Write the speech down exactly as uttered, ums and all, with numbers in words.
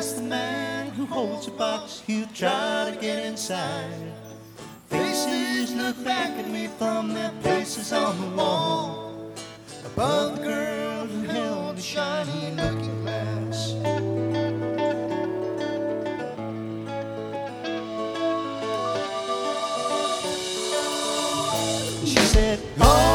past the man who holds a box, he'll try to get inside. Faces look back at me from their places on the wall, above the girl who held the shiny looking glass. She said, oh,